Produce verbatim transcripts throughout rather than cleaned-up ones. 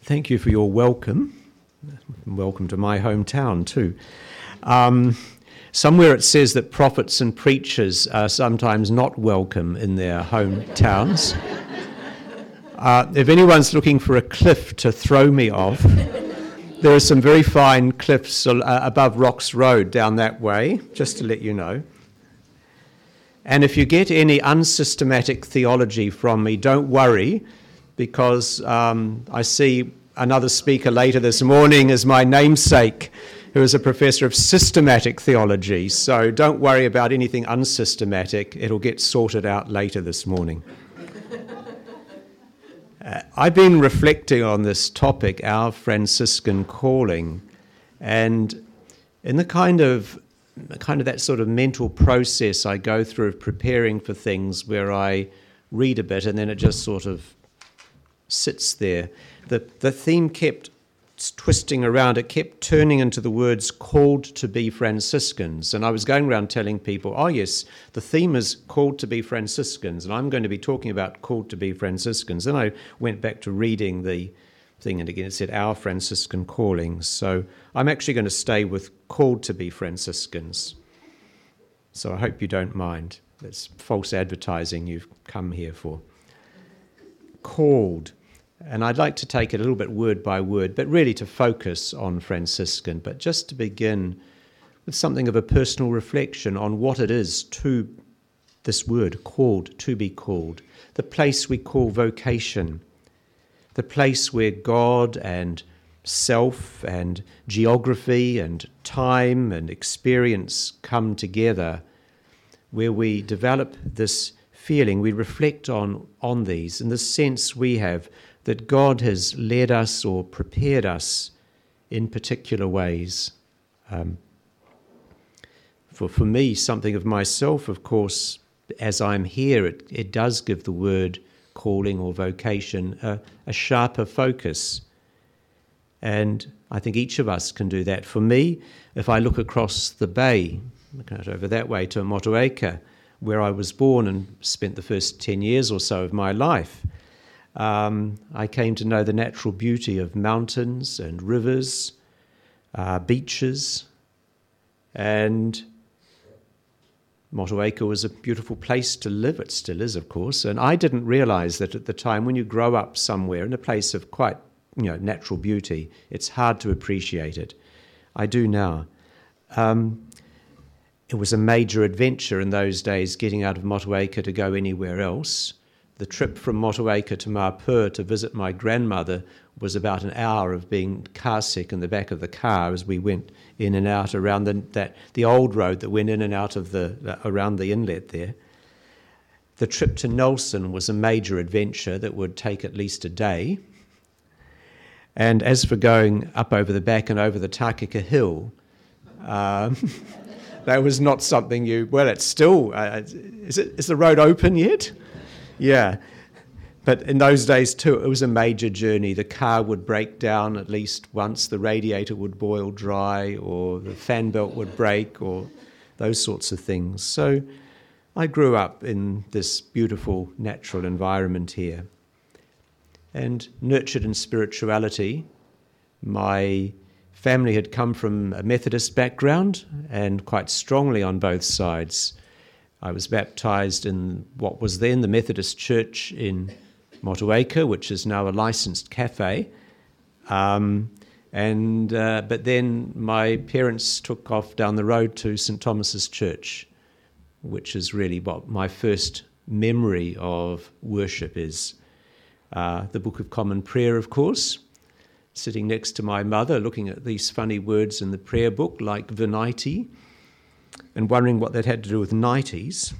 Thank you for your welcome. Welcome to my hometown too. Um, somewhere it says that prophets and preachers are sometimes not welcome in their hometowns. Uh, if anyone's looking for a cliff to throw me off, there are some very fine cliffs uh, above Rocks Road down that way, just to let you know. And if you get any unsystematic theology from me, don't worry, because um, I see another speaker later this morning is my namesake, who is a professor of systematic theology. So don't worry about anything unsystematic. It'll get sorted out later this morning. uh, I've been reflecting on this topic, our Franciscan calling, and in the kind of kind of that sort of mental process I go through of preparing for things where I read a bit and then it just sort of sits there. The the theme kept twisting around. It kept turning into the words called to be Franciscans. And I was going around telling people, oh yes, the theme is called to be Franciscans, and I'm going to be talking about called to be Franciscans. Then I went back to reading the thing, and again it said our Franciscan callings. So I'm actually going to stay with called to be Franciscans. So I hope you don't mind. That's false advertising you've come here for. Called. And I'd like to take it a little bit word by word, but really to focus on Franciscan, but just to begin with something of a personal reflection on what it is to this word, called, to be called, the place we call vocation, the place where God and self and geography and time and experience come together, where we develop this feeling, we reflect on, on these, and the sense we have that God has led us or prepared us in particular ways. Um, for, for me, something of myself, of course, as I'm here, it, it does give the word calling or vocation a, a sharper focus. And I think each of us can do that. For me, if I look across the bay, look out over that way to Motueka, where I was born and spent the first ten years or so of my life, Um, I came to know the natural beauty of mountains and rivers, uh, beaches, and Motueka was a beautiful place to live. It still is, of course, and I didn't realize that at the time. When you grow up somewhere in a place of quite, you know, natural beauty, it's hard to appreciate it. I do now. Um, it was a major adventure in those days getting out of Motueka to go anywhere else. The trip from Motueka to Mapur to visit my grandmother was about an hour of being car sick in the back of the car as we went in and out around the, that the old road that went in and out of the uh, around the inlet there. The trip to Nelson was a major adventure that would take at least a day. And as for going up over the back and over the Takaka Hill, um, that was not something you. Well, it's still. Uh, is it? Is the road open yet? Yeah, but in those days too, it was a major journey. The car would break down at least once, the radiator would boil dry, or the fan belt would break, or those sorts of things. So I grew up in this beautiful natural environment here and nurtured in spirituality. My family had come from a Methodist background and quite strongly on both sides. I was baptised in what was then the Methodist Church in Motueka, which is now a licensed cafe. Um, and uh, but then my parents took off down the road to Saint Thomas's Church, which is really what my first memory of worship is. Uh, the Book of Common Prayer, of course, sitting next to my mother, looking at these funny words in the prayer book, like Venite, and wondering what that had to do with nineties.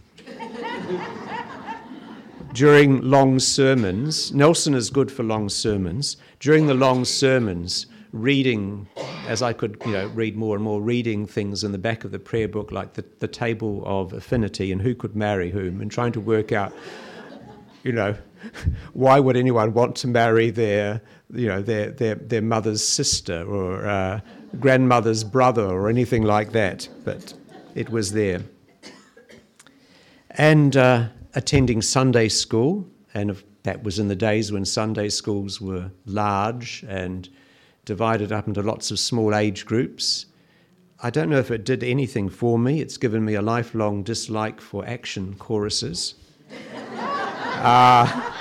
During long sermons, Nelson is good for long sermons. During the long sermons, reading, as I could, you know, read more and more, reading things in the back of the prayer book, like the, the table of affinity and who could marry whom, and trying to work out, you know, why would anyone want to marry their, you know, their their, their mother's sister or uh, grandmother's brother or anything like that, but it was there. And uh, attending Sunday school, and of That was in the days when Sunday schools were large and divided up into lots of small age groups. I don't know if it did anything for me. It's given me a lifelong dislike for action choruses. uh,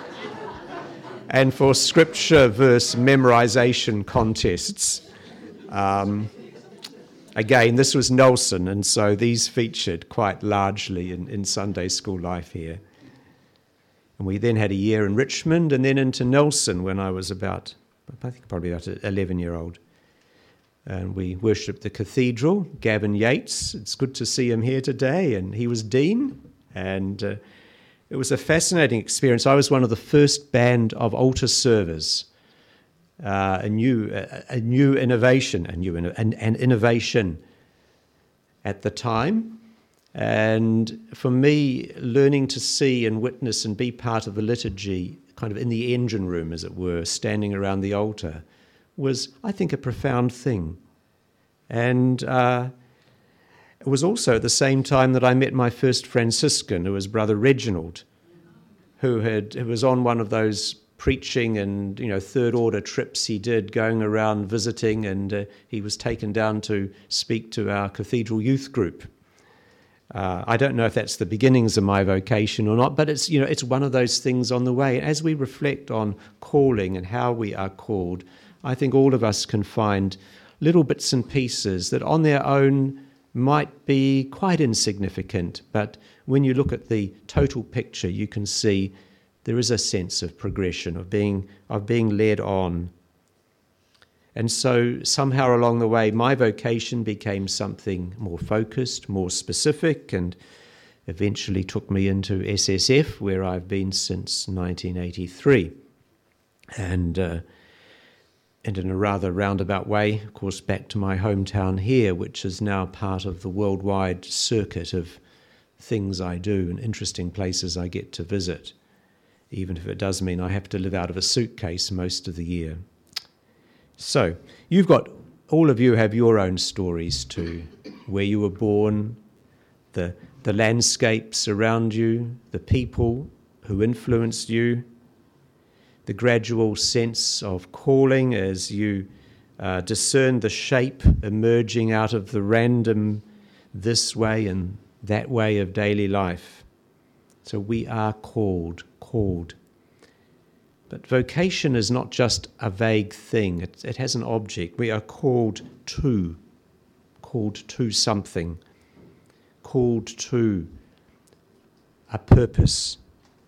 and for scripture verse memorization contests. Um, again, this was Nelson, and so these featured quite largely in, in Sunday school life here. And we then had a year in Richmond and then into Nelson when I was about, I think probably about an eleven-year-old. And we worshipped the cathedral. Gavin Yates, it's good to see him here today, and he was dean, and uh, it was a fascinating experience. I was one of the first band of altar servers, uh, a new a, a new innovation, a new an, an innovation at the time. And for me, learning to see and witness and be part of the liturgy, kind of in the engine room, as it were, standing around the altar, was, I think, a profound thing. And uh, it was also at the same time that I met my first Franciscan, who was Brother Reginald, who had who was on one of those preaching and, you know, third order trips he did, going around visiting, and uh, he was taken down to speak to our cathedral youth group. Uh, I don't know if that's the beginnings of my vocation or not, but it's, you know, it's one of those things on the way. As we reflect on calling and how we are called, I think all of us can find little bits and pieces that on their own might be quite insignificant, but when you look at the total picture, you can see there is a sense of progression, of being of being led on. And so somehow along the way, my vocation became something more focused, more specific, and eventually took me into S S F, where I've been since nineteen eighty-three. And, uh, and in a rather roundabout way, of course, back to my hometown here, which is now part of the worldwide circuit of things I do and interesting places I get to visit, even if it does mean I have to live out of a suitcase most of the year. So, you've got, all of you have your own stories too, where you were born, the the landscapes around you, the people who influenced you, the gradual sense of calling as you uh, discern the shape emerging out of the random this way and that way of daily life. So we are called, called. But vocation is not just a vague thing. It, it has an object. We are called to, called to something, called to a purpose.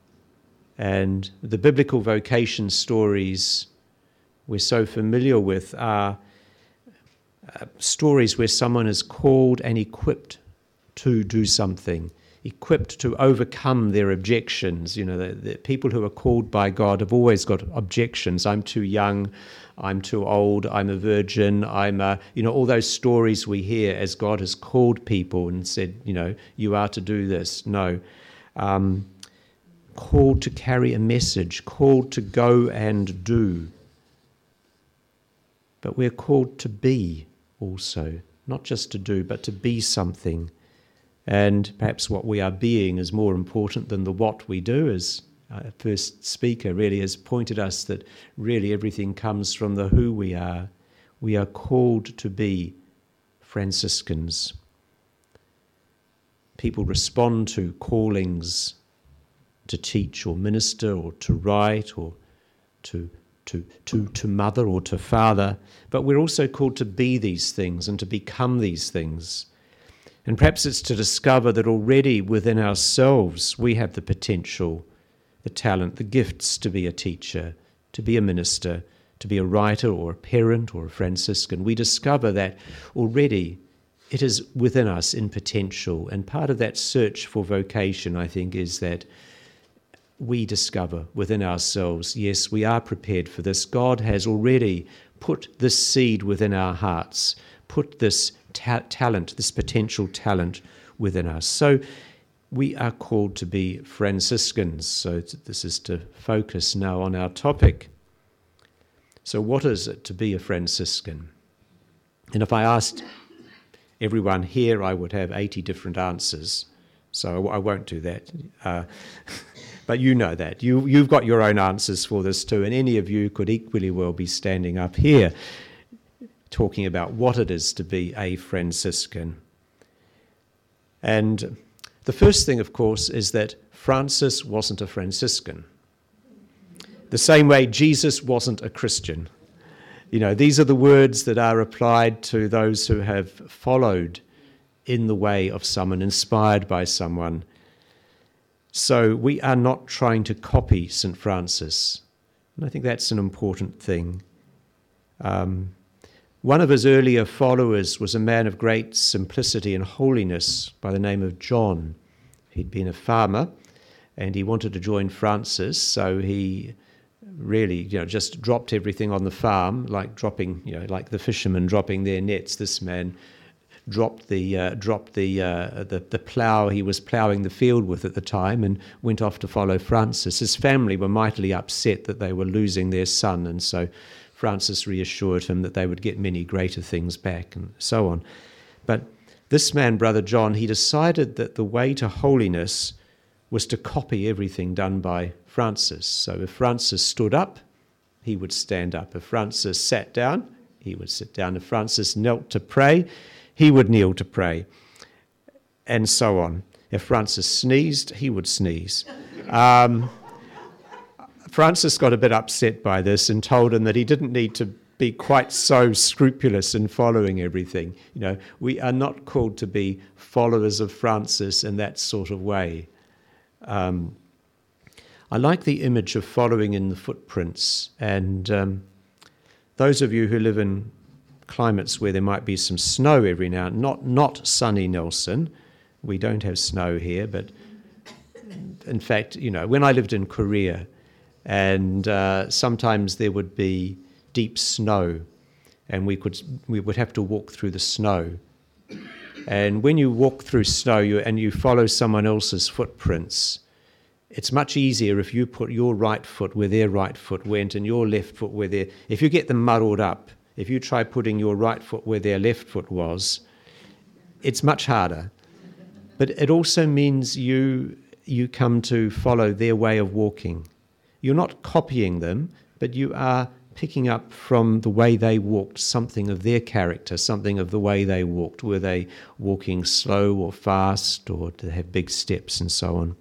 And the biblical vocation stories we're so familiar with are uh, stories where someone is called and equipped to do something, equipped to overcome their objections. You know, the, the people who are called by God have always got objections. I'm too young, I'm too old, I'm a virgin, I'm a, you know, all those stories we hear as God has called people and said, you know, you are to do this. No. Um, called to carry a message, called to go and do. But we're called to be also, not just to do, but to be something. And perhaps what we are being is more important than the what we do, as our first speaker really has pointed us that really everything comes from the who we are. We are called to be Franciscans. People respond to callings to teach or minister or to write or to to to to mother or to father, but we're also called to be these things and to become these things. And perhaps it's to discover that already within ourselves we have the potential, the talent, the gifts to be a teacher, to be a minister, to be a writer or a parent or a Franciscan. We discover that already it is within us in potential. And part of that search for vocation, I think, is that we discover within ourselves, yes, we are prepared for this. God has already put this seed within our hearts, put this ta- talent, this potential talent within us. So we are called to be Franciscans. So this is to focus now on our topic. So what is it to be a Franciscan? And if I asked everyone here, I would have eighty different answers. So I won't do that. Uh, But you know that. You, you've got your own answers for this too, and any of you could equally well be standing up here talking about what it is to be a Franciscan. And the first thing, of course, is that Francis wasn't a Franciscan. The same way Jesus wasn't a Christian. You know, these are the words that are applied to those who have followed in the way of someone, inspired by someone. So we are not trying to copy Saint Francis. And I think that's an important thing. Um, one of his earlier followers was a man of great simplicity and holiness by the name of John. He'd been a farmer and he wanted to join Francis, so he really, you know, just dropped everything on the farm, like dropping, you know, like the fishermen dropping their nets. This man dropped the uh, dropped the, uh, the the plough he was ploughing the field with at the time and went off to follow Francis. His family were mightily upset that they were losing their son, and so Francis reassured him that they would get many greater things back and so on. But this man, Brother John, he decided that the way to holiness was to copy everything done by Francis. So if Francis stood up, he would stand up. If Francis sat down, he would sit down. If Francis knelt to pray, he would kneel to pray, and so on. If Francis sneezed, he would sneeze. Um, Francis got a bit upset by this and told him that he didn't need to be quite so scrupulous in following everything. You know, we are not called to be followers of Francis in that sort of way. Um, I like the image of following in the footprints, and um, those of you who live in climates where there might be some snow every now and then, not not sunny Nelson. We don't have snow here, but in fact, you know, when I lived in Korea, and uh, sometimes there would be deep snow, and we could we would have to walk through the snow. And when you walk through snow you, and you follow someone else's footprints, it's much easier if you put your right foot where their right foot went and your left foot where their... If you get them muddled up, if you try putting your right foot where their left foot was, it's much harder. But it also means you you come to follow their way of walking. You're not copying them, but you are picking up from the way they walked something of their character, something of the way they walked. Were they walking slow or fast, or did they have big steps and so on?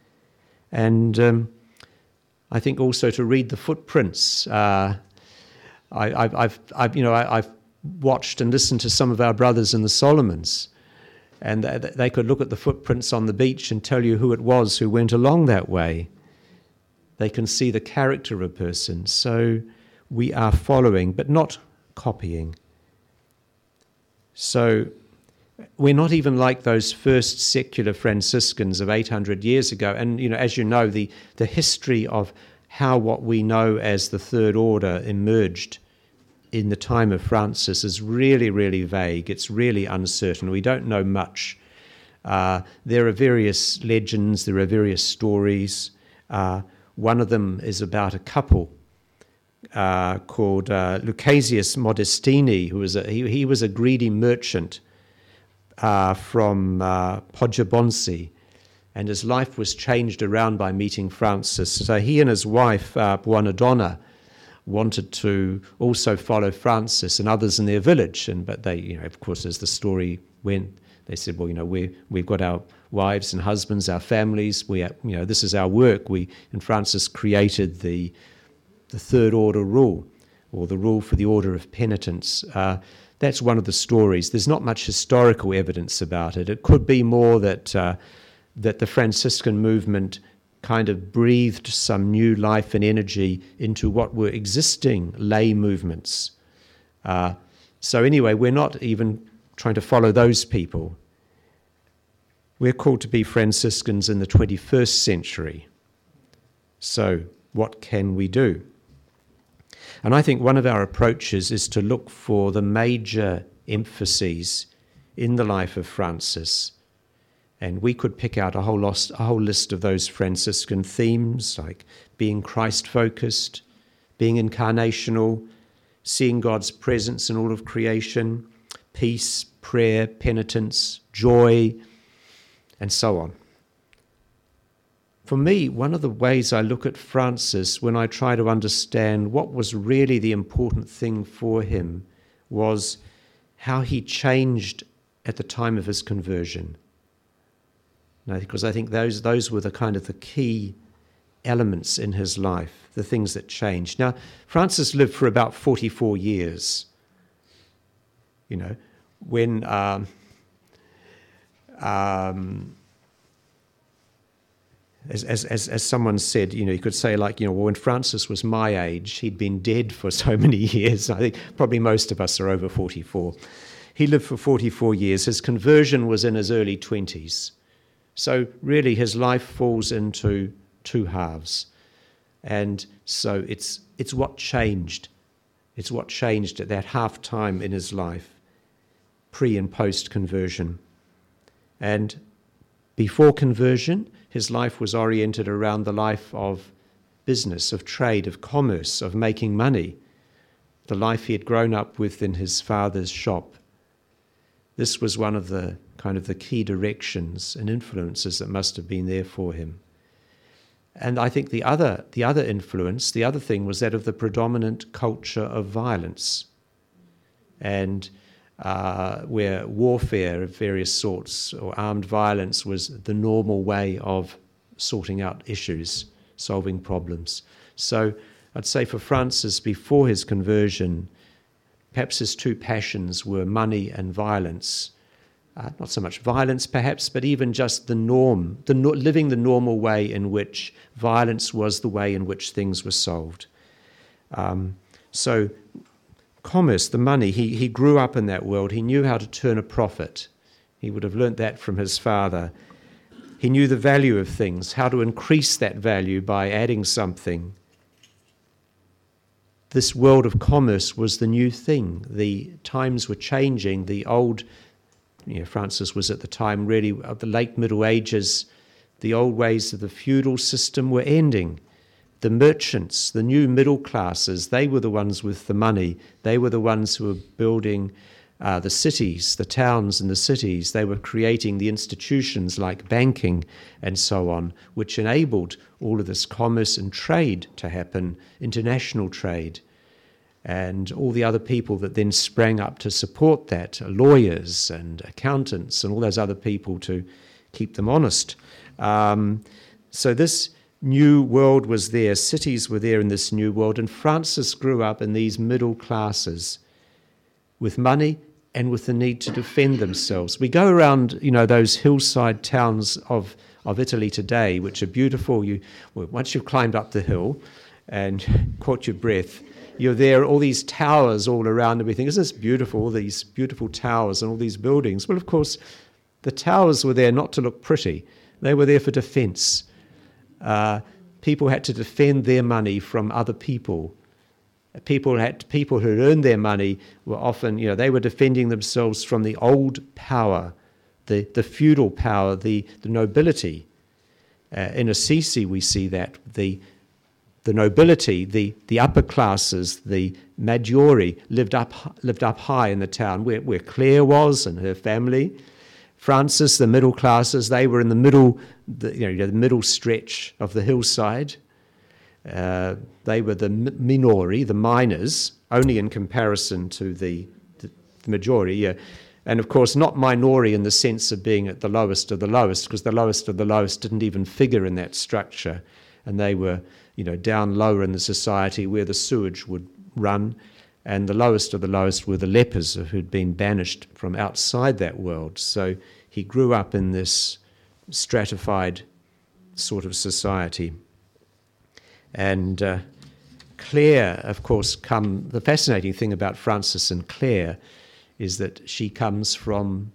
And um, I think also to read the footprints. Uh, I, I've, I've, I've, you know, I, I've watched and listened to some of our brothers in the Solomons, and they, they could look at the footprints on the beach and tell you who it was who went along that way. They can see the character of a person. So we are following, but not copying. So we're not even like those first secular Franciscans of eight hundred years ago. And, you know, as you know, the, the history of how what we know as the Third Order emerged in the time of Francis is really, really vague. It's really uncertain. We don't know much. Uh, there are various legends, there are various stories. Uh, one of them is about a couple uh, called uh, Lucasius Modestini, who was a, he, he was a greedy merchant uh, from uh, Poggibonsi. And his life was changed around by meeting Francis. So he and his wife, uh, Buonadonna, wanted to also follow Francis and others in their village. And but they, you know, of course, as the story went, they said, well, you know, we we've got our wives and husbands, our families. We, are, you know, this is our work. We and Francis created the the Third Order rule, or the rule for the Order of Penitence. Uh, that's one of the stories. There's not much historical evidence about it. It could be more that. Uh, that the Franciscan movement kind of breathed some new life and energy into what were existing lay movements. Uh, so anyway, we're not even trying to follow those people. We're called to be Franciscans in the twenty-first century. So what can we do? And I think one of our approaches is to look for the major emphases in the life of Francis. And we could pick out a whole, lost, a whole list of those Franciscan themes, like being Christ-focused, being incarnational, seeing God's presence in all of creation, peace, prayer, penitence, joy, and so on. for me, one of the ways I look at Francis when I try to understand what was really the important thing for him was how he changed at the time of his conversion. Now, because I think those those were the kind of the key elements in his life, the things that changed. Now, Francis lived for about forty-four years. You know, when um, um, as, as as as someone said, you know, you could say like, you know, well, when Francis was my age, he'd been dead for so many years. I think probably most of us are over forty-four. He lived for forty-four years. His conversion was in his early twenties. So really his life falls into two halves. And so it's it's what changed. It's what changed at that half time in his life, pre and post conversion. And before conversion, his life was oriented around the life of business, of trade, of commerce, of making money, the life he had grown up with in his father's shop. This was one of the kind of the key directions and influences that must have been there for him. And I think the other the other influence, the other thing was that of the predominant culture of violence, and uh, where warfare of various sorts or armed violence was the normal way of sorting out issues, solving problems. So I'd say for Francis, before his conversion, perhaps his two passions were money and violence. Uh, not so much violence, perhaps, but even just the norm, the no- living the normal way in which violence was the way in which things were solved. Um, so commerce, the money, he, he grew up in that world. He knew how to turn a profit. He would have learnt that from his father. He knew the value of things, how to increase that value by adding something. This world of commerce was the new thing. The times were changing. The old, you know, Francis was at the time really of the late Middle Ages. The old ways of the feudal system were ending. The merchants, the new middle classes, they were the ones with the money. They were the ones who were building uh, the cities, the towns and the cities. They were creating the institutions like banking and so on, which enabled all of this commerce and trade to happen, international trade, and all the other people that then sprang up to support that, lawyers and accountants and all those other people to keep them honest. Um, so this new world was there, cities were there in this new world, and Francis grew up in these middle classes with money and with the need to defend themselves. We go around, you know, those hillside towns of, of Italy today, which are beautiful. You, well, once you've climbed up the hill and caught your breath, you're there, all these towers all around everything. Isn't this beautiful, all these beautiful towers and all these buildings? Well, of course, the towers were there not to look pretty. They were there for defense. Uh, people had to defend their money from other people. People had people who had earned their money were often, you know, they were defending themselves from the old power, the, the feudal power, the, the nobility. Uh, in Assisi, we see that the the nobility, the, the upper classes, the Maggiore lived up lived up high in the town, where, where Claire was and her family. Francis, the middle classes, they were in the middle, the, you know, the middle stretch of the hillside. Uh, they were the minori, the minors, only in comparison to the, the, the majority. Yeah. And of course, not minori in the sense of being at the lowest of the lowest, because the lowest of the lowest didn't even figure in that structure, and they were, you know, down lower in the society where the sewage would run, and the lowest of the lowest were the lepers who'd been banished from outside that world. So he grew up in this stratified sort of society. And uh, Claire, of course, come. The fascinating thing about Francis and Claire is that she comes from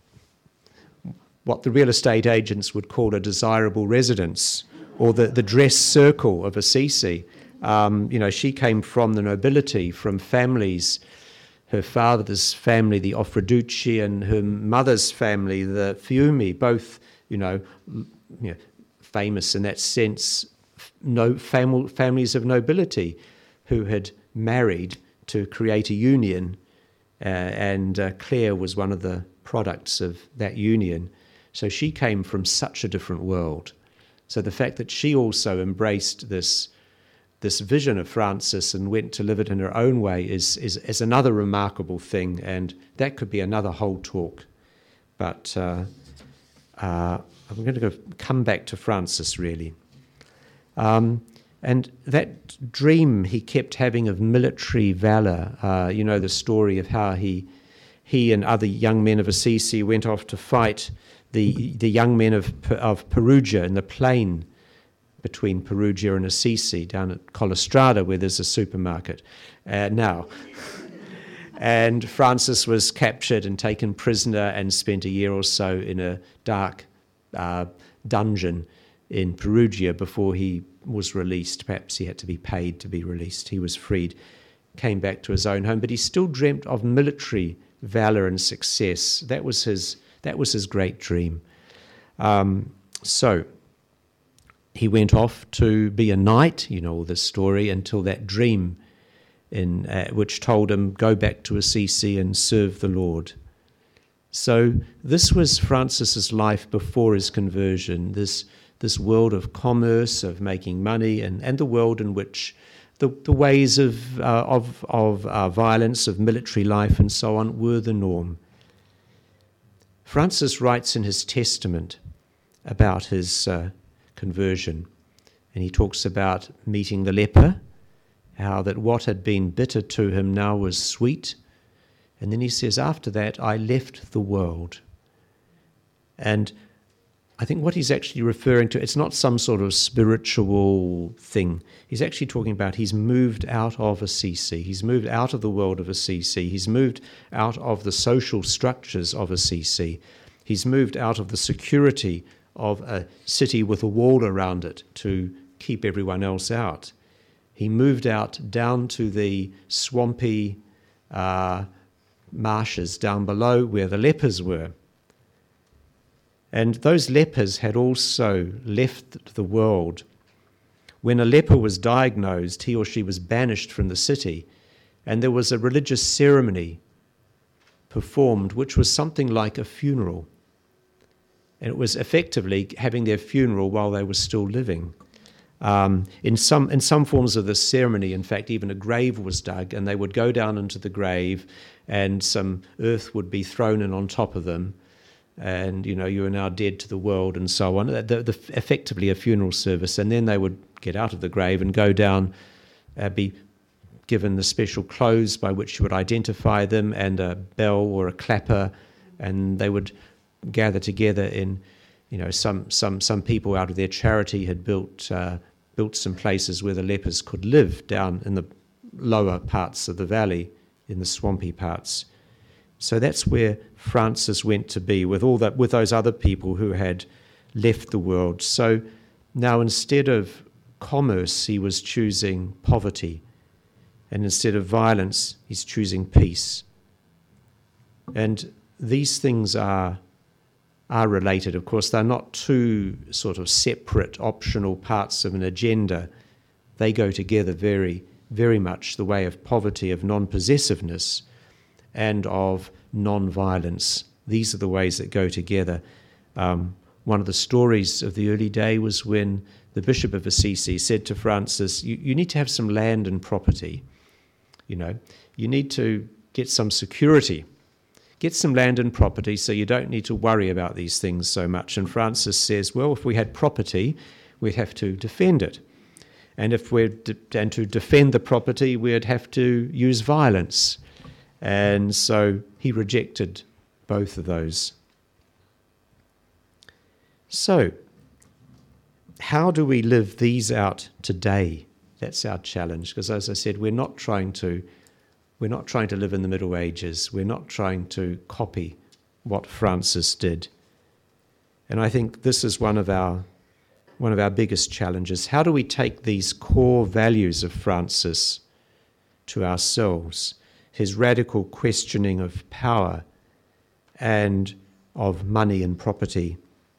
what the real estate agents would call a desirable residence, or the, the dress circle of Assisi. Um, you know, she came from the nobility, from families, her father's family, the Offreducci, and her mother's family, the Fiumi, both, you know, you know famous in that sense, no fam- families of nobility who had married to create a union, uh, and uh, Claire was one of the products of that union. So she came from such a different world So the fact that she also embraced this this vision of Francis and went to live it in her own way is, is, is another remarkable thing, and that could be another whole talk. But uh, uh, I'm going to go, come back to Francis, really. Um, and that dream he kept having of military valor, uh, you know, the story of how he he and other young men of Assisi went off to fight the the young men of of Perugia in the plain between Perugia and Assisi, down at Collestrada, where there's a supermarket uh, now. And Francis was captured and taken prisoner and spent a year or so in a dark uh, dungeon in Perugia before he was released. Perhaps he had to be paid to be released. He was freed, came back to his own home, but he still dreamt of military valor and success. That was his, that was his great dream. Um, so... He went off to be a knight, you know all this story, until that dream in uh, which told him, go back to Assisi and serve the Lord. So this was Francis's life before his conversion, this this world of commerce, of making money, and, and the world in which the, the ways of, uh, of, of uh, violence, of military life and so on were the norm. Francis writes in his testament about his uh, conversion, and he talks about meeting the leper, how that what had been bitter to him now was sweet, and then he says, after that I left the world. And I think what he's actually referring to, it's not some sort of spiritual thing. He's actually talking about he's moved out of Assisi, he's moved out of the world of Assisi, he's moved out of the social structures of Assisi, he's moved out of the security of a city with a wall around it to keep everyone else out. He moved out down to the swampy uh, marshes down below where the lepers were. And those lepers had also left the world. When a leper was diagnosed, he or she was banished from the city, and there was a religious ceremony performed, which was something like a funeral. And it was effectively having their funeral while they were still living. Um, in some in some forms of this ceremony, in fact, even a grave was dug, and they would go down into the grave, and some earth would be thrown in on top of them, and you know you are now dead to the world, and so on. The, the, effectively a funeral service, and then they would get out of the grave and go down, uh, be given the special clothes by which you would identify them, and a bell or a clapper, and they would gather together in, you know, some some some people out of their charity had built uh, built some places where the lepers could live down in the lower parts of the valley, in the swampy parts. So that's where Francis went to be with all that, with those other people who had left the world. So now instead of commerce, he was choosing poverty, and instead of violence, he's choosing peace. And these things are are related. Of course, they're not two sort of separate, optional parts of an agenda. They go together very, very much, the way of poverty, of non-possessiveness, and of non-violence. These are the ways that go together. Um, one of the stories of the early day was when the Bishop of Assisi said to Francis, you, you need to have some land and property. You know, you need to get some security. Get some land and property so you don't need to worry about these things so much. And Francis says, well, if we had property, we'd have to defend it. And if we're de- and to defend the property, we'd have to use violence. And so he rejected both of those. So, how do we live these out today? That's our challenge, because as I said, we're not trying to We're not trying to live in the Middle Ages. We're not trying to copy what Francis did. And I think this is one of our one of our biggest challenges. How do we take these core values of Francis to ourselves? His radical questioning of power and of money and property,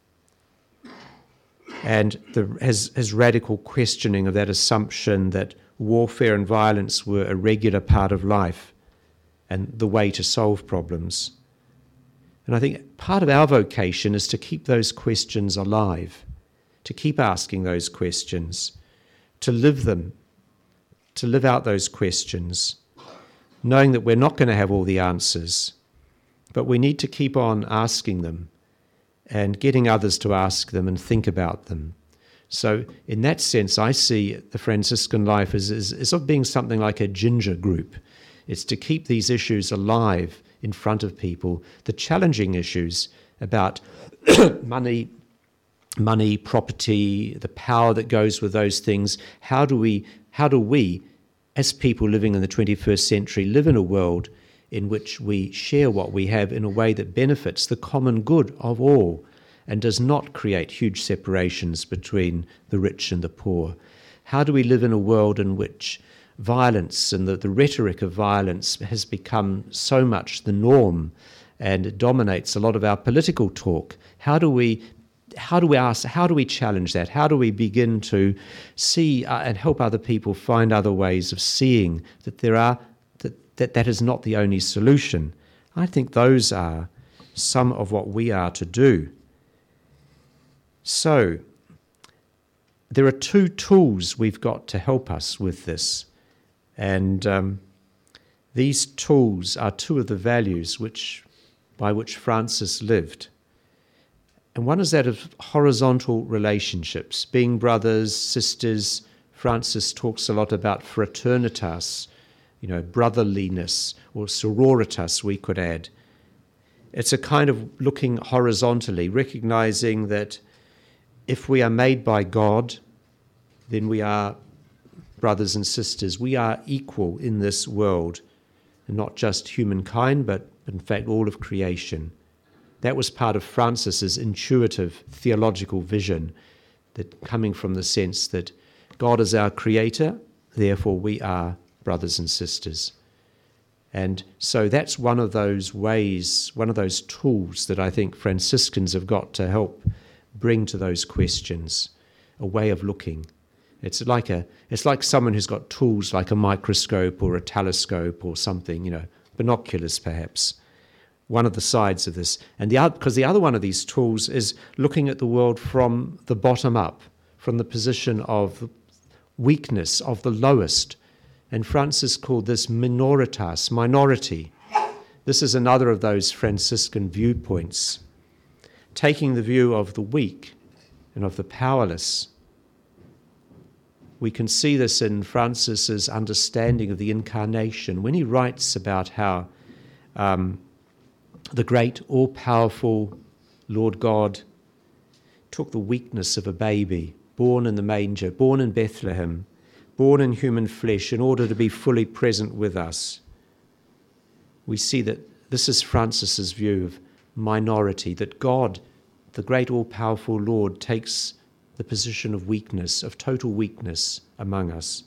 and the, his, his radical questioning of that assumption that warfare and violence were a regular part of life and the way to solve problems. And I think part of our vocation is to keep those questions alive, to keep asking those questions, to live them, to live out those questions, knowing that we're not going to have all the answers, but we need to keep on asking them and getting others to ask them and think about them. So in that sense, I see the Franciscan life as, as, as sort of being something like a ginger group. It's to keep these issues alive in front of people, the challenging issues about money, money, property, the power that goes with those things. How do we, how do we, as people living in the twenty-first century, live in a world in which we share what we have in a way that benefits the common good of all and does not create huge separations between the rich and the poor? How do we live in a world in which violence and the, the rhetoric of violence has become so much the norm and it dominates a lot of our political talk? How do we How do we ask, how do we challenge that? How do we begin to see uh, and help other people find other ways of seeing that there are, that, that that is not the only solution? I think those are some of what we are to do. So, there are two tools we've got to help us with this. And um, these tools are two of the values which, by which Francis lived. And one is that of horizontal relationships, being brothers, sisters. Francis talks a lot about fraternitas, you know, brotherliness, or sororitas, we could add. It's a kind of looking horizontally, recognizing that if we are made by God, then we are brothers and sisters. We are equal in this world, and not just humankind, but in fact all of creation. That was part of Francis's intuitive theological vision, that coming from the sense that God is our creator, therefore we are brothers and sisters. And so that's one of those ways, one of those tools that I think Franciscans have got to help bring to those questions, a way of looking. It's like a, it's like someone who's got tools like a microscope or a telescope or something, you know, binoculars perhaps. One of the sides of this. And the other, because the other one of these tools is looking at the world from the bottom up, from the position of weakness, of the lowest. And Francis called this minoritas, minority. This is another of those Franciscan viewpoints, taking the view of the weak and of the powerless. We can see this in Francis's understanding of the Incarnation when he writes about how um, the great, all-powerful Lord God took the weakness of a baby, born in the manger, born in Bethlehem, born in human flesh, in order to be fully present with us. We see that this is Francis's view of minority, that God, the great, all-powerful Lord, takes the position of weakness, of total weakness among us.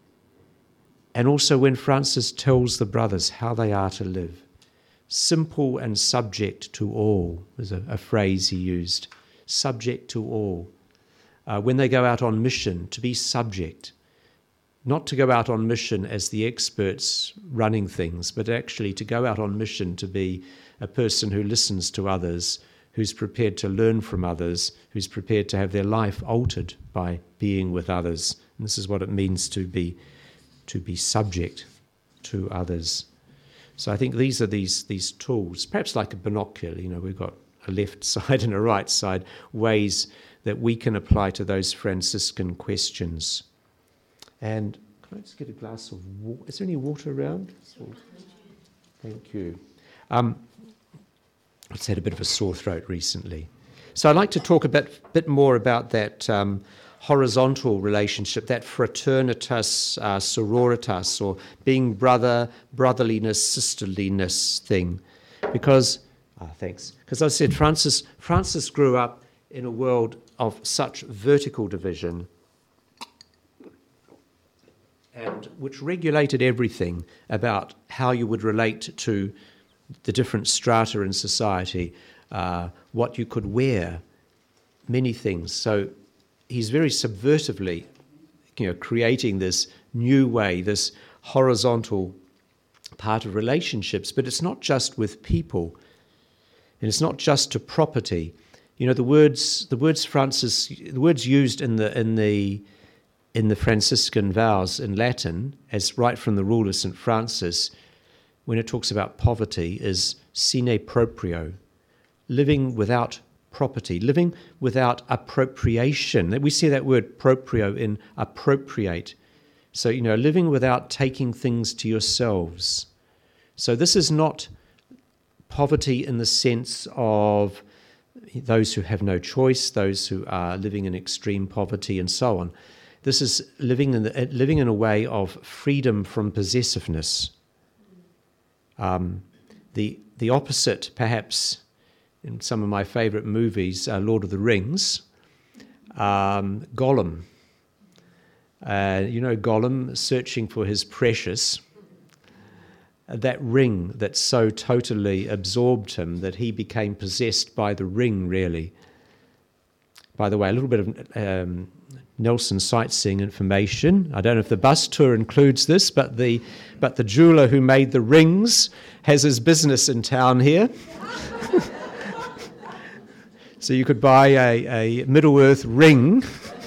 And also when Francis tells the brothers how they are to live, simple and subject to all, is a, a phrase he used, subject to all. Uh, when they go out on mission, to be subject, not to go out on mission as the experts running things, but actually to go out on mission to be a person who listens to others, who's prepared to learn from others, who's prepared to have their life altered by being with others. And this is what it means to be, to be subject to others. So I think these are these these tools, perhaps like a binocular, you know, we've got a left side and a right side, ways that we can apply to those Franciscan questions. And can I just get a glass of water? Is there any water around? Thank you. Um, I've had a bit of a sore throat recently. So I'd like to talk a bit, bit more about that um, horizontal relationship, that fraternitas, uh, sororitas, or being brother, brotherliness, sisterliness thing. Because, ah, thanks. Because I said Francis, Francis grew up in a world of such vertical division, and which regulated everything about how you would relate to the different strata in society, uh, what you could wear, many things. So he's very subversively, you know, creating this new way, this horizontal part of relationships. But it's not just with people, and it's not just to property. You know, the words the words Francis the words used in the in the in the Franciscan vows in Latin, as right from the rule of Saint Francis, when it talks about poverty, is sine proprio, living without property, living without appropriation. We see that word proprio in appropriate. So, you know, living without taking things to yourselves. So this is not poverty in the sense of those who have no choice, those who are living in extreme poverty and so on. This is living in, the, living in a way of freedom from possessiveness. Um, the, the opposite, perhaps, in some of my favourite movies, uh, Lord of the Rings, um, Gollum. Uh, you know, Gollum searching for his precious, uh, that ring that so totally absorbed him that he became possessed by the ring, really. By the way, a little bit of um, Nelson sightseeing information. I don't know if the bus tour includes this, but the but the jeweller who made the rings has his business in town here. So you could buy a, a Middle-earth ring.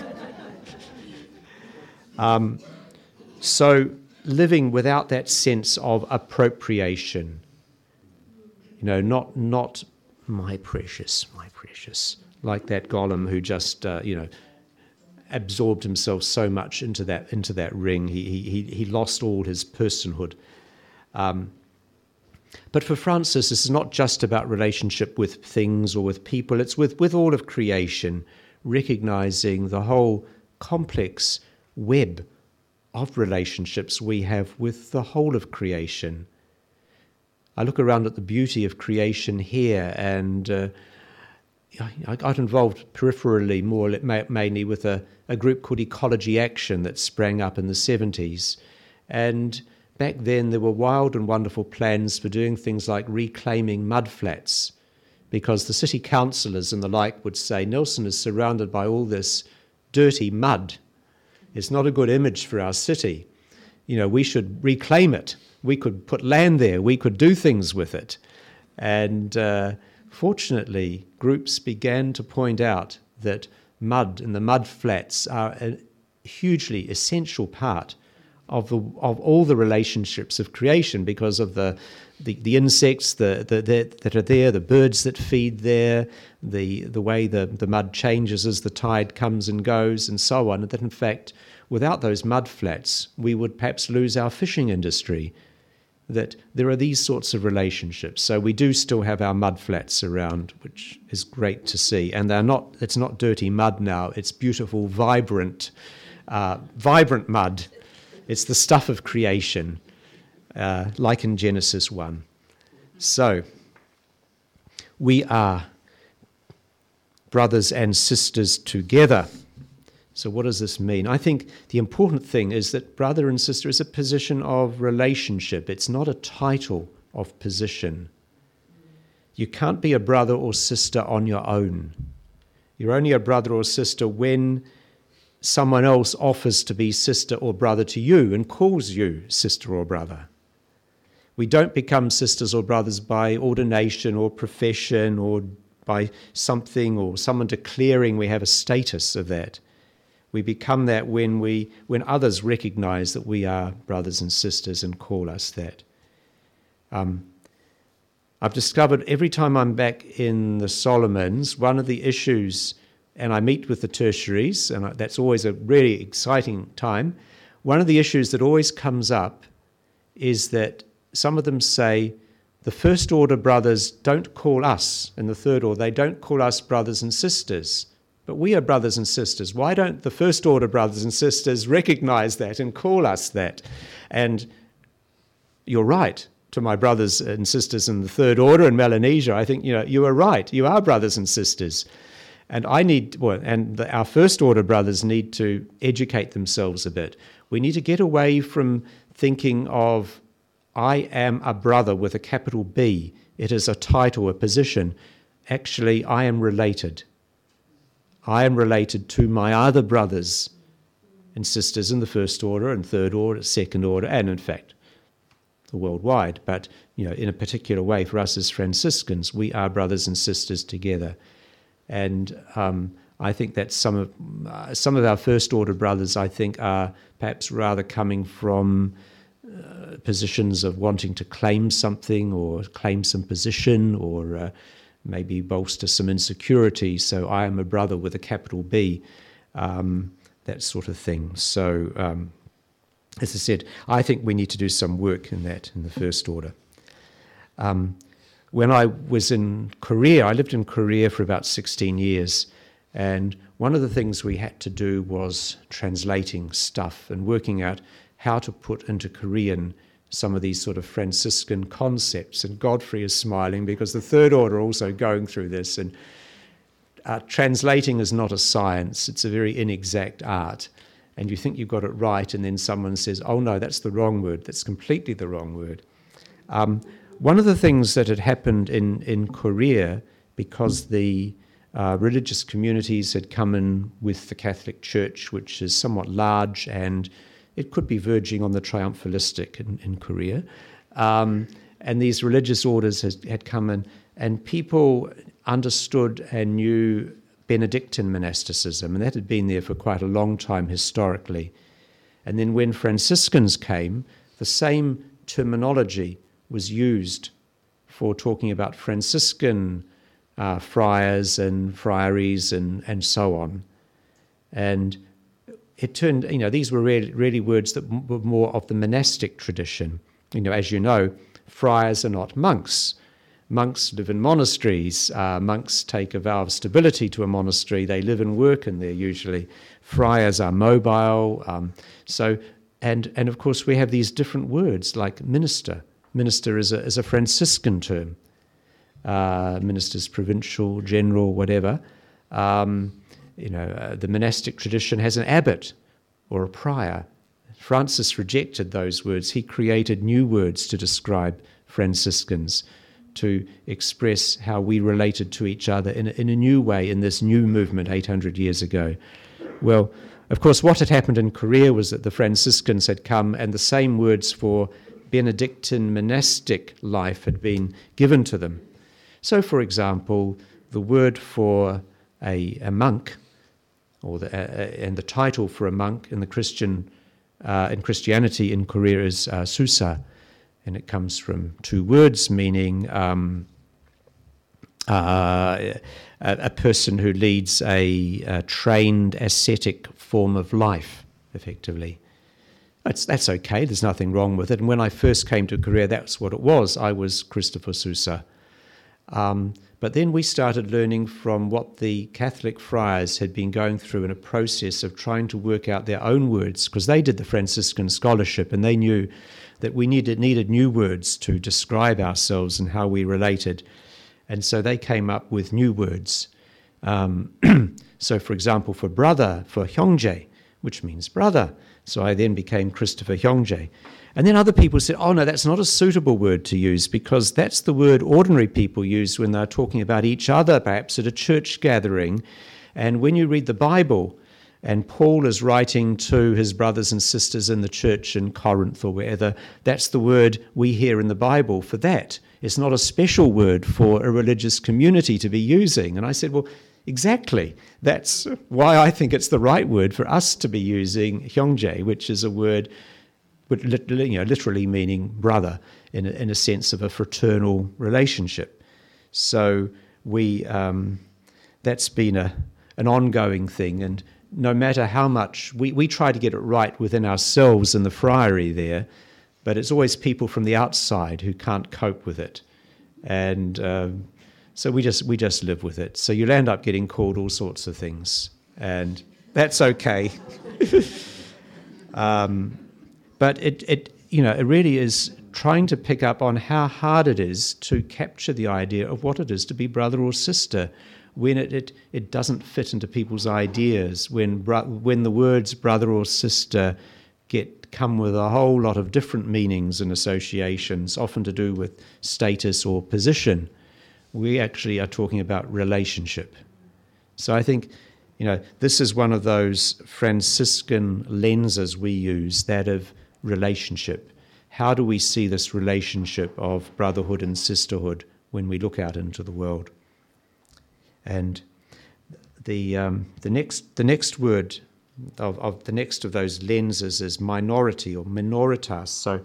um, so living without that sense of appropriation. You know, not not my precious, my precious, like that Gollum who just, uh, you know, absorbed himself so much into that into that ring. He he he lost all his personhood. Um, But for Francis, this is not just about relationship with things or with people. It's with, with all of creation, recognizing the whole complex web of relationships we have with the whole of creation. I look around at the beauty of creation here, and uh, I got involved peripherally, more mainly with a, a group called Ecology Action that sprang up in the seventies. And back then, there were wild and wonderful plans for doing things like reclaiming mudflats, because the city councillors and the like would say, Nelson is surrounded by all this dirty mud. It's not a good image for our city. You know, we should reclaim it. We could put land there. We could do things with it. And uh, fortunately, groups began to point out that mud and the mudflats are a hugely essential part of the of all the relationships of creation, because of the the, the insects the, the, the, that are there, the birds that feed there, the the way the, the mud changes as the tide comes and goes, and so on. And that in fact, without those mud flats, we would perhaps lose our fishing industry. That there are these sorts of relationships. So we do still have our mud flats around, which is great to see. And they're not. It's not dirty mud now. It's beautiful, vibrant, uh, vibrant mud. It's the stuff of creation, uh, like in Genesis one. So, we are brothers and sisters together. So what does this mean? I think the important thing is that brother and sister is a position of relationship. It's not a title of position. You can't be a brother or sister on your own. You're only a brother or sister when someone else offers to be sister or brother to you and calls you sister or brother. We don't become sisters or brothers by ordination or profession or by something or someone declaring we have a status of that. We become that when we when others recognize that we are brothers and sisters and call us that. Um, I've discovered every time I'm back in the Solomons, one of the issues, and I meet with the tertiaries, and that's always a really exciting time, one of the issues that always comes up is that some of them say, the first order brothers don't call us, and the third order, they don't call us brothers and sisters. But we are brothers and sisters. Why don't the first order brothers and sisters recognize that and call us that? And you're right, to my brothers and sisters in the third order in Melanesia, I think, you know, you are right. You are brothers and sisters. And I need, well, and the, our first order brothers need to educate themselves a bit. We need to get away from thinking of, I am a brother with a capital B. It is a title, a position. Actually, I am related. I am related to my other brothers and sisters in the first order and third order, second order, and in fact, the worldwide. But, you know, in a particular way, for us as Franciscans, we are brothers and sisters together. And um, I think that some of uh, some of our first order brothers, I think, are perhaps rather coming from uh, positions of wanting to claim something or claim some position or uh, maybe bolster some insecurity. So I am a brother with a capital B, um, that sort of thing. So um, as I said, I think we need to do some work in that in the first order. Um, when I was in Korea, I lived in Korea for about sixteen years. And one of the things we had to do was translating stuff and working out how to put into Korean some of these sort of Franciscan concepts. And Godfrey is smiling because the third order are also going through this. And uh, translating is not a science. It's a very inexact art. And you think you've got it right, and then someone says, oh no, that's the wrong word. That's completely the wrong word. Um, one of the things that had happened in, in Korea, because the Uh, religious communities had come in with the Catholic Church, which is somewhat large, and it could be verging on the triumphalistic in, in Korea. Um, and these religious orders has, had come in, and people understood and knew Benedictine monasticism, and that had been there for quite a long time historically. And then when Franciscans came, the same terminology was used for talking about Franciscan Uh, friars and friaries and, and so on. And it turned, you know, these were really, really words that m- were more of the monastic tradition. You know, as you know, friars are not monks. Monks live in monasteries. Uh, monks take a vow of stability to a monastery. They live and work in there usually. Friars are mobile. Um, so, and and of course we have these different words like minister. Minister is a, is a Franciscan term. Uh, ministers, provincial, general, whatever. Um, you know, uh, the monastic tradition has an abbot or a prior. Francis rejected those words. He created new words to describe Franciscans, to express how we related to each other in a, in a new way in this new movement eight hundred years ago. Well, of course, what had happened in Korea was that the Franciscans had come, and the same words for Benedictine monastic life had been given to them. So, for example, the word for a, a monk, or the, uh, and the title for a monk in the Christian, uh, in Christianity in Korea is uh, susa, and it comes from two words meaning um, uh, a, a person who leads a, a trained ascetic form of life, effectively. That's that's okay. There's nothing wrong with it. And when I first came to Korea, that's what it was. I was Christopher Susa. Um, but then we started learning from what the Catholic friars had been going through in a process of trying to work out their own words, because they did the Franciscan scholarship and they knew that we needed needed new words to describe ourselves and how we related. And so they came up with new words. Um, so, for example, for brother, for Hyungjae, which means brother. So I then became Christopher Hyungjae. And then other people said, oh no, that's not a suitable word to use, because that's the word ordinary people use when they're talking about each other, perhaps at a church gathering. And when you read the Bible, and Paul is writing to his brothers and sisters in the church in Corinth or wherever, that's the word we hear in the Bible for that. It's not a special word for a religious community to be using. And I said, well, exactly. That's why I think it's the right word for us to be using Hyungjae, which is a word but you know, literally meaning brother in a, in a sense of a fraternal relationship. So we um, that's been a an ongoing thing, and no matter how much we, we try to get it right within ourselves in the friary there, but it's always people from the outside who can't cope with it, and um, so we just we just live with it. So you'll end up getting called all sorts of things, and that's okay. um, But it, it, you know, it really is trying to pick up on how hard it is to capture the idea of what it is to be brother or sister, when it it, it doesn't fit into people's ideas, when bro- when the words brother or sister get come with a whole lot of different meanings and associations, often to do with status or position. We actually are talking about relationship. So I think, you know, this is one of those Franciscan lenses we use, that of relationship. How do we see this relationship of brotherhood and sisterhood when we look out into the world? And the um, the next the next word of, of the next of those lenses is minority or minoritas. So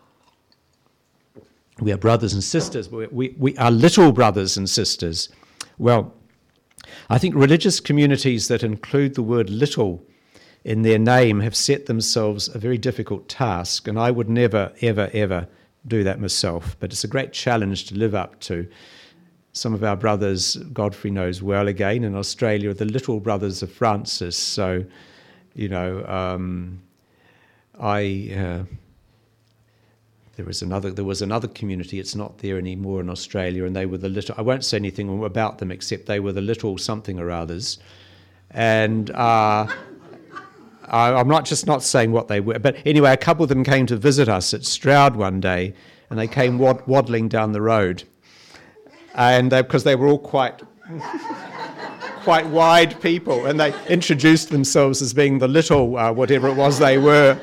we are brothers and sisters. We, we, we are little brothers and sisters. Well, I think religious communities that include the word little in their name have set themselves a very difficult task, and I would never, ever, ever do that myself. But it's a great challenge to live up to. Some of our brothers, Godfrey knows well again, in Australia, are the little brothers of Francis. So, you know, um, I... Uh, There was another. There was another community. It's not there anymore in Australia, and they were the little. I won't say anything about them except they were the little something or others, and uh, I, I'm not just not saying what they were. But anyway, a couple of them came to visit us at Stroud one day, and they came wad- waddling down the road, and because they, they were all quite quite wide people, and they introduced themselves as being the little uh, whatever it was they were.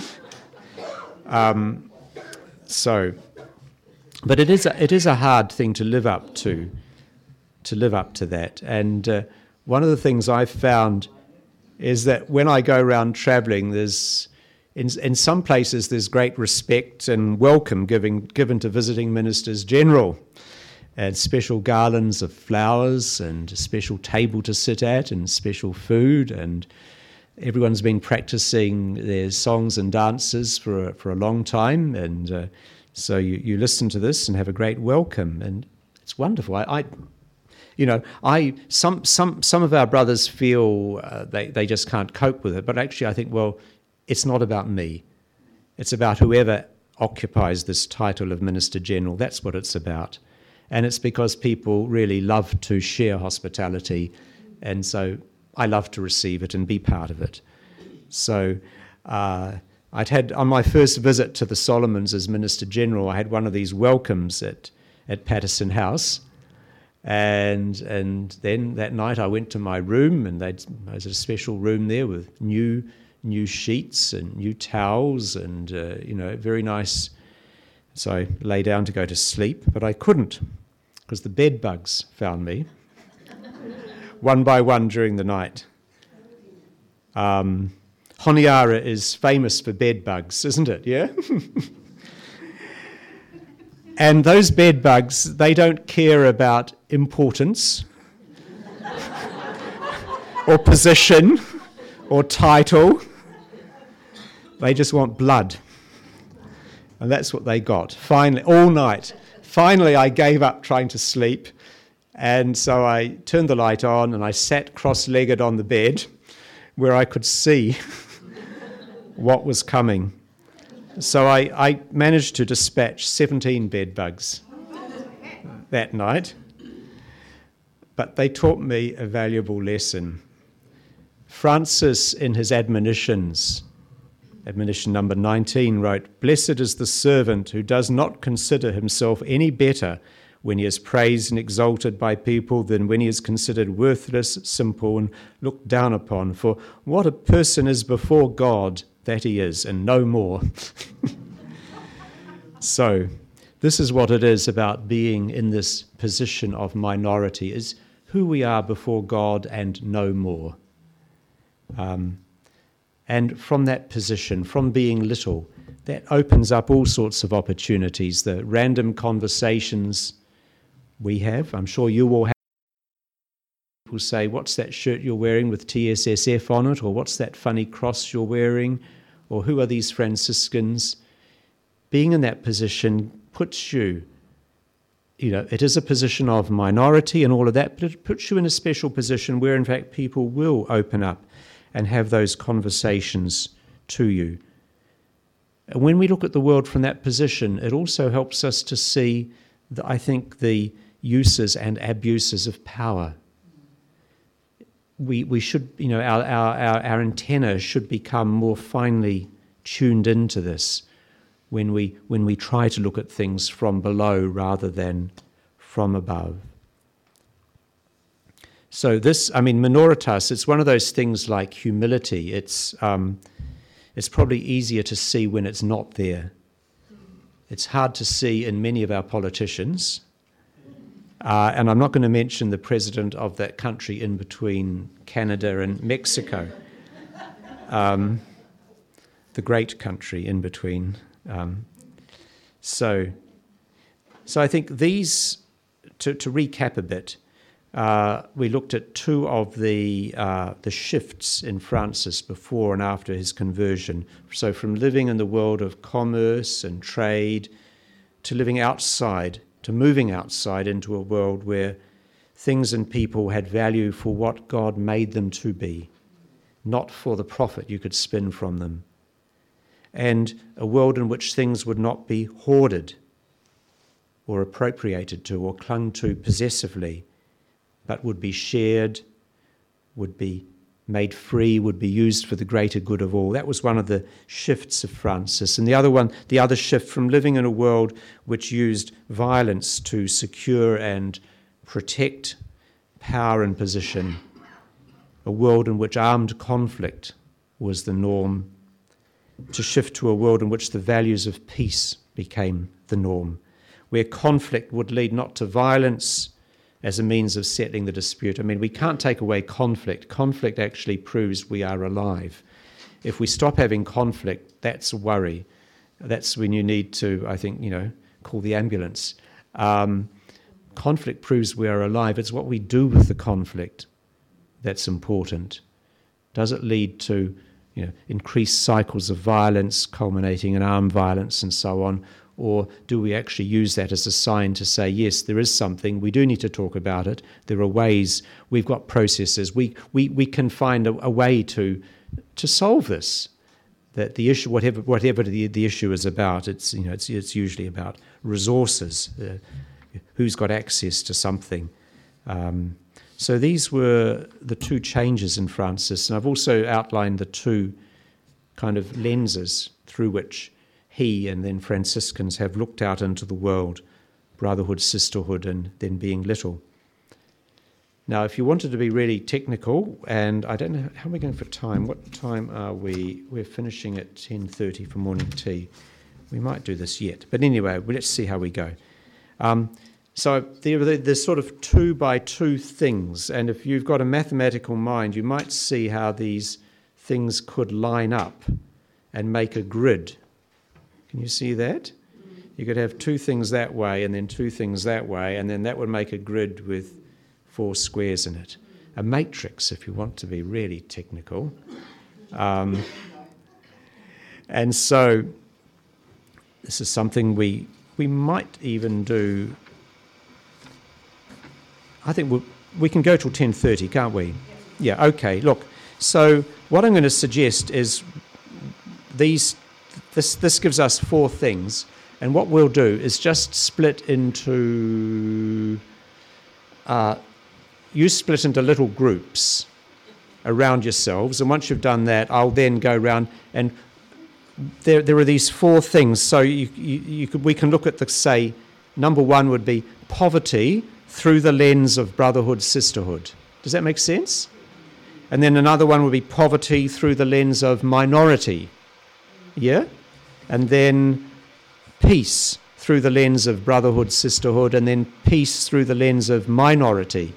um, So, but it is a, it is a hard thing to live up to, to live up to that. And uh, one of the things I've found is that when I go around travelling, there's in in some places there's great respect and welcome given given to visiting ministers general, and special garlands of flowers and a special table to sit at and special food, and everyone's been practicing their songs and dances for a, for a long time, and uh, so you, you listen to this and have a great welcome, and it's wonderful. I, I you know, I some some some of our brothers feel uh, they they just can't cope with it, but actually I think, well, it's not about me. It's about whoever occupies this title of Minister General. That's what it's about, and it's because people really love to share hospitality, and so I love to receive it and be part of it. So uh, I'd had, on my first visit to the Solomons as Minister General, I had one of these welcomes at, at Patterson House. And and then that night I went to my room, and they'd, there was a special room there with new new sheets and new towels and, uh, you know, very nice. So I lay down to go to sleep, but I couldn't because the bed bugs found me. One by one during the night. Um, Honiara is famous for bed bugs, isn't it? Yeah? And those bed bugs, they don't care about importance or position or title. They just want blood. And that's what they got. Finally, all night. Finally, I gave up trying to sleep. And so I turned the light on and I sat cross-legged on the bed where I could see what was coming. So I, I managed to dispatch seventeen bed bugs that night. But they taught me a valuable lesson. Francis, in his admonitions, admonition number nineteen, wrote, "Blessed is the servant who does not consider himself any better when he is praised and exalted by people than when he is considered worthless, simple, and looked down upon. For what a person is before God, that he is, and no more." So, this is what it is about being in this position of minority, is who we are before God and no more. Um, and from that position, from being little, that opens up all sorts of opportunities, the random conversations we have. I'm sure you all have. People say, "What's that shirt you're wearing with T S S F on it?" Or "What's that funny cross you're wearing?" Or "Who are these Franciscans?" Being in that position puts you, you know, it is a position of minority and all of that, but it puts you in a special position where, in fact, people will open up and have those conversations to you. And when we look at the world from that position, it also helps us to see, the, I think, the uses and abuses of power. We we should, you know, our, our, our, our antenna should become more finely tuned into this when we when we try to look at things from below rather than from above. So this, I mean, minoritas, it's one of those things like humility. It's um, it's probably easier to see when it's not there. It's hard to see in many of our politicians. Uh, and I'm not going to mention the president of that country in between Canada and Mexico, um, the great country in between. Um, so, so I think these, to, to recap a bit, uh, we looked at two of the uh, the shifts in Francis before and after his conversion. So from living in the world of commerce and trade to living outside, to moving outside into a world where things and people had value for what God made them to be, not for the profit you could spin from them. And a world in which things would not be hoarded or appropriated to or clung to possessively, but would be shared, would be made free, would be used for the greater good of all. That was one of the shifts of Francis. And the other one, the other shift from living in a world which used violence to secure and protect power and position, a world in which armed conflict was the norm, to shift to a world in which the values of peace became the norm, where conflict would lead not to violence as a means of settling the dispute. I mean, we can't take away conflict. Conflict actually proves we are alive. If we stop having conflict, that's a worry. That's when you need to, I think, you know, call the ambulance. Um, conflict proves we are alive. It's what we do with the conflict that's important. Does it lead to, you know, increased cycles of violence, culminating in armed violence and so on? Or do we actually use that as a sign to say, yes, there is something, we do need to talk about it, there are ways, we've got processes, we we, we can find a, a way to to solve this. That the issue, whatever whatever the, the issue is about, it's you know it's it's usually about resources, uh, who's got access to something. Um, so these were the two changes in Francis, and I've also outlined the two kind of lenses through which he and then Franciscans have looked out into the world, brotherhood, sisterhood, and then being little. Now, if you wanted to be really technical, and I don't know, how are we going for time? What time are we? We're finishing at ten thirty for morning tea. We might do this yet. But anyway, well, let's see how we go. Um, so there, there's sort of two by two things, and if you've got a mathematical mind, you might see how these things could line up and make a grid. Can you see that? You could have two things that way and then two things that way, and then that would make a grid with four squares in it. A matrix, if you want to be really technical. Um, and so this is something we we might even do. I think we'll, we can go till ten thirty, can't we? Yeah, okay. Look, so what I'm going to suggest is these... This this gives us four things, and what we'll do is just split into, uh, you split into little groups around yourselves, and once you've done that, I'll then go around, and there there are these four things. So you you, you could we can look at the, say, number one would be poverty through the lens of brotherhood, sisterhood. Does that make sense? And then another one would be poverty through the lens of minority. Yeah? And then peace through the lens of brotherhood, sisterhood, and then peace through the lens of minority.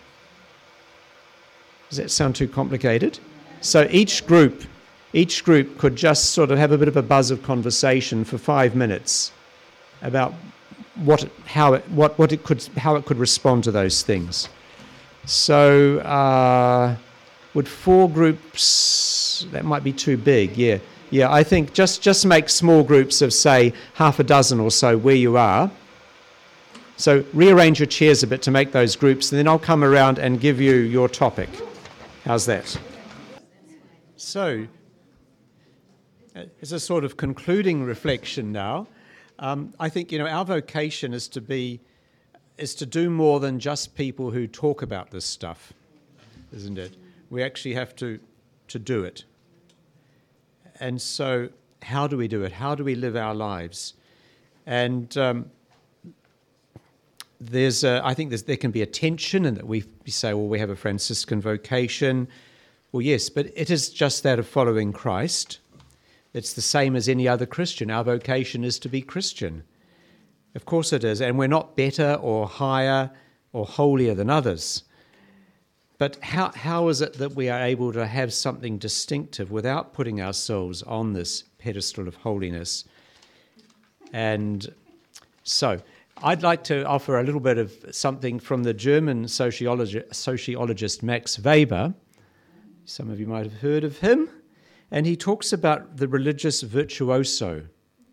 Does that sound too complicated? So each group, each group could just sort of have a bit of a buzz of conversation for five minutes about what, how it, what, what it could, how it could respond to those things. So uh, would four groups? That might be too big. Yeah. Yeah, I think just, just make small groups of, say, half a dozen or so where you are. So rearrange your chairs a bit to make those groups, and then I'll come around and give you your topic. How's that? So, as a sort of concluding reflection now, um, I think, you know, our vocation is to be, is to do more than just people who talk about this stuff, isn't it? We actually have to, to do it. And so how do we do it? How do we live our lives? And um, there's, a, I think there's, there can be a tension in that we say, well, we have a Franciscan vocation. Well, yes, but it is just that of following Christ. It's the same as any other Christian. Our vocation is to be Christian. Of course it is. And we're not better or higher or holier than others. But how, how is it that we are able to have something distinctive without putting ourselves on this pedestal of holiness? And so I'd like to offer a little bit of something from the German sociologi- sociologist Max Weber. Some of you might have heard of him. And he talks about the religious virtuoso.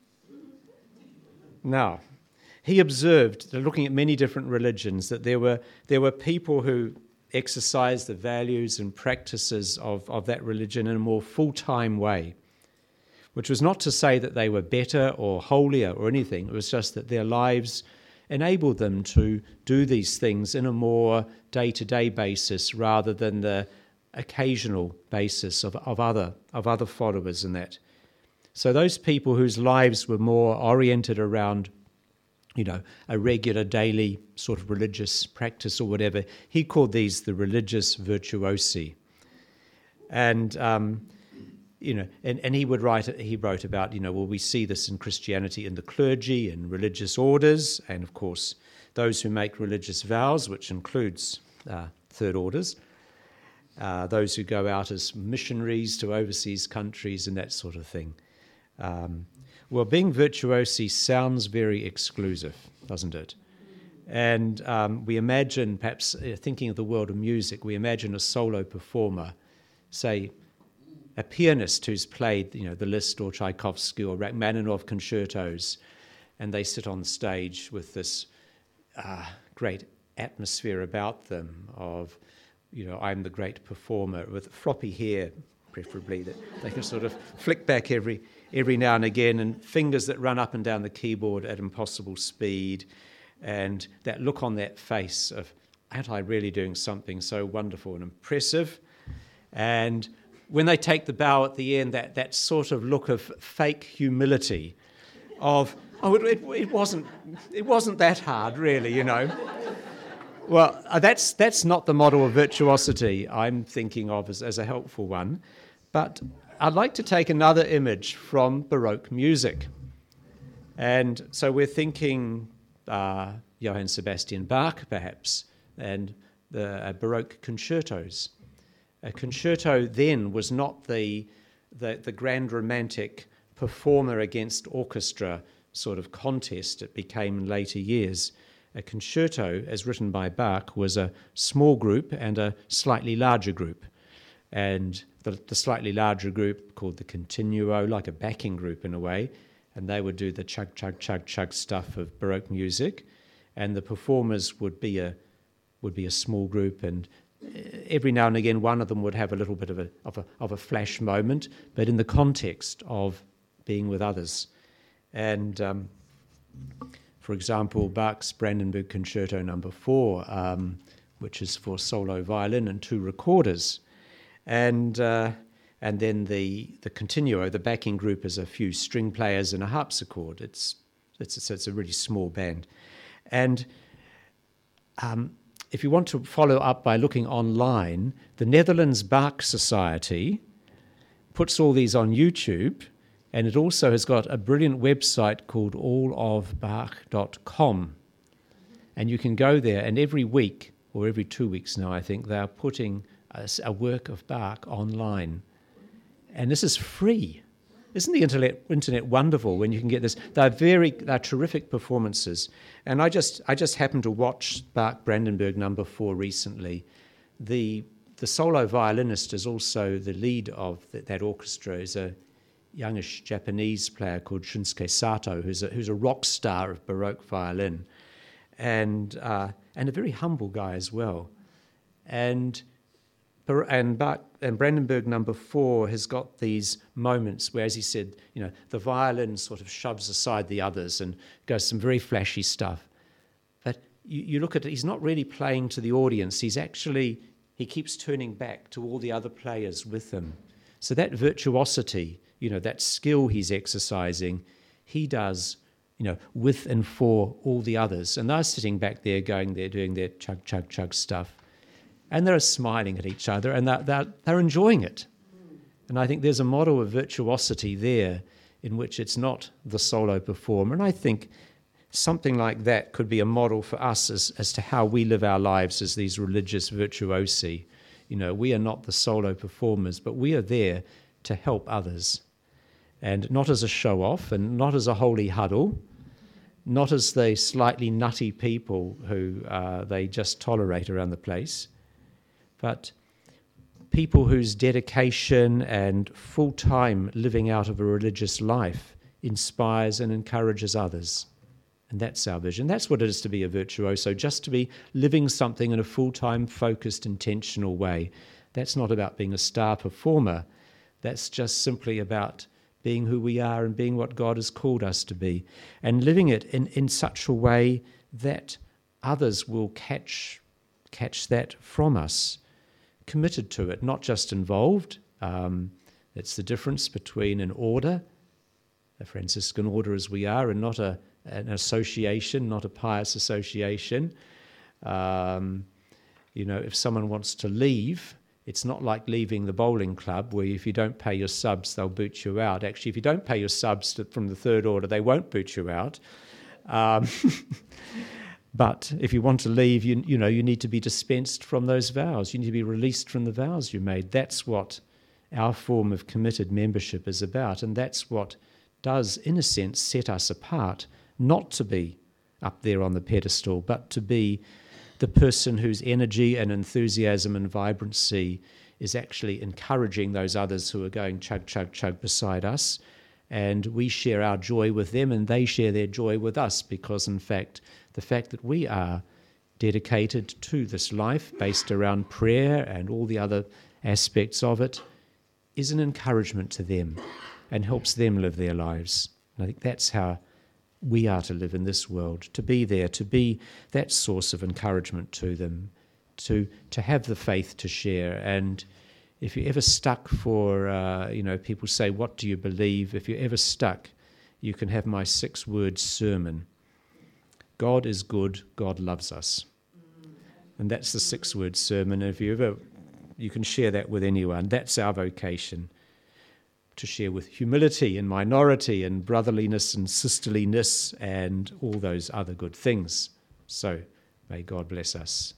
Now, he observed, looking at many different religions, that there were there were people who exercised the values and practices of, of that religion in a more full-time way, which was not to say that they were better or holier or anything. It was just that their lives enabled them to do these things in a more day-to-day basis rather than the occasional basis of, of other of other followers in that. So those people whose lives were more oriented around, you know, a regular daily sort of religious practice or whatever, he called these the religious virtuosi. And um, you know, and, and he would write. He wrote about, you know, well, we see this in Christianity in the clergy and religious orders, and of course those who make religious vows, which includes uh, third orders, uh, those who go out as missionaries to overseas countries and that sort of thing. Um, well, being virtuosi sounds very exclusive, doesn't it? And um, we imagine, perhaps uh, thinking of the world of music, we imagine a solo performer, say, a pianist who's played, you know, the Liszt or Tchaikovsky or Rachmaninoff concertos, and they sit on stage with this uh, great atmosphere about them of, you know, I'm the great performer, with floppy hair, preferably, that they can sort of flick back every every now and again, and fingers that run up and down the keyboard at impossible speed, and that look on that face of, aren't I really doing something so wonderful and impressive? And when they take the bow at the end, that, that sort of look of fake humility of, oh, it, it, it wasn't it wasn't that hard, really, you know. Well, that's that's not the model of virtuosity I'm thinking of as, as a helpful one. But I'd like to take another image from Baroque music. And so we're thinking uh, Johann Sebastian Bach, perhaps, and the uh, Baroque concertos. A concerto then was not the, the the grand romantic performer against orchestra sort of contest it became in later years. A concerto, as written by Bach, was a small group and a slightly larger group. And the, the slightly larger group, called the continuo, like a backing group in a way, and they would do the chug, chug, chug, chug stuff of Baroque music, and the performers would be a would be a small group, and every now and again, one of them would have a little bit of a, of a of a flash moment, but in the context of being with others. And um, for example, Bach's Brandenburg Concerto Number Four, um, which is for solo violin and two recorders, and uh, and then the the continuo, the backing group, is a few string players and a harpsichord. It's it's it's, it's a really small band, and um, if you want to follow up by looking online, the Netherlands Bach Society puts all these on YouTube, and it also has got a brilliant website called all of bach dot com. And you can go there, and every week, or every two weeks now, I think, they are putting a, a work of Bach online. And this is free. Isn't the internet, internet wonderful when you can get this? They're very, they're terrific performances. And I just I just happened to watch Bach Brandenburg Number Four recently. The the solo violinist is also the lead of the, that orchestra, is a youngish Japanese player called Shunsuke Sato, who's a, who's a rock star of Baroque violin, and uh, and a very humble guy as well. And and Bach and Brandenburg Number Four has got these moments where, as he said, you know, the violin sort of shoves aside the others and goes some very flashy stuff. But you, you look at it, he's not really playing to the audience. He's actually, he keeps turning back to all the other players with him. So that virtuosity, you know, that skill he's exercising, he does, you know, with and for all the others. And they're sitting back there going, they're doing their chug, chug, chug stuff. And they're smiling at each other, and they're, they're, they're enjoying it. And I think there's a model of virtuosity there in which it's not the solo performer. And I think something like that could be a model for us as, as to how we live our lives as these religious virtuosi. You know, we are not the solo performers, but we are there to help others. And not as a show-off, and not as a holy huddle, not as the slightly nutty people who uh, they just tolerate around the place, but people whose dedication and full-time living out of a religious life inspires and encourages others. And that's our vision. That's what it is to be a virtuoso, just to be living something in a full-time, focused, intentional way. That's not about being a star performer. That's just simply about being who we are and being what God has called us to be, and living it in, in such a way that others will catch catch that from us, committed to it, not just involved. Um, it's the difference between an order, a Franciscan order as we are, and not a an association, not a pious association. Um, you know, if someone wants to leave, it's not like leaving the bowling club where if you don't pay your subs, they'll boot you out. Actually, if you don't pay your subs to, from the third order, they won't boot you out. Um, but if you want to leave, you, you know, you need to be dispensed from those vows. You need to be released from the vows you made. That's what our form of committed membership is about. And that's what does, in a sense, set us apart, not to be up there on the pedestal, but to be the person whose energy and enthusiasm and vibrancy is actually encouraging those others who are going chug, chug, chug beside us. And we share our joy with them and they share their joy with us, because in fact, the fact that we are dedicated to this life based around prayer and all the other aspects of it is an encouragement to them and helps them live their lives. And I think that's how we are to live in this world, to be there, to be that source of encouragement to them, to to have the faith to share. And if you're ever stuck for, uh, you know, people say, what do you believe? If you're ever stuck, you can have my six-word sermon. God is good, God loves us. And that's the six-word sermon. And if you ever, you can share that with anyone. That's our vocation, to share with humility and minority and brotherliness and sisterliness and all those other good things. So may God bless us.